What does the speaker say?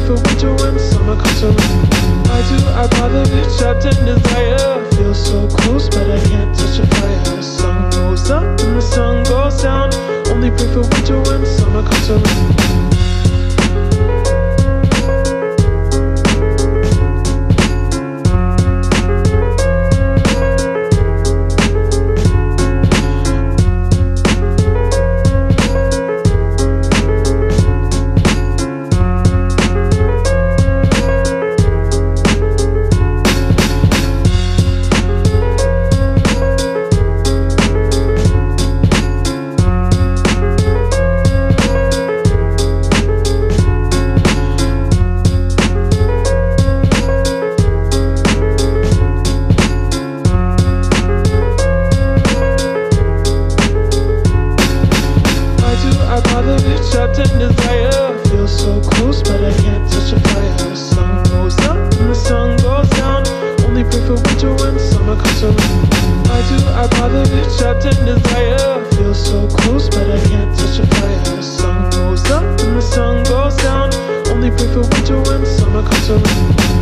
for winter when summer comes around. I'd rather be trapped in desire. Feel so close, but I can't touch a fire. Sun goes up and the sun goes down. Only pray for winter when summer comes around. Trapped in desire, feel so close, but I can't touch a fire. Sun goes up and the sun goes down. Only pray for winter when summer comes around. I'd rather be trapped in desire. Feel so close, but I can't touch a fire. Sun goes up and the sun goes down. Only pray for winter when summer comes around.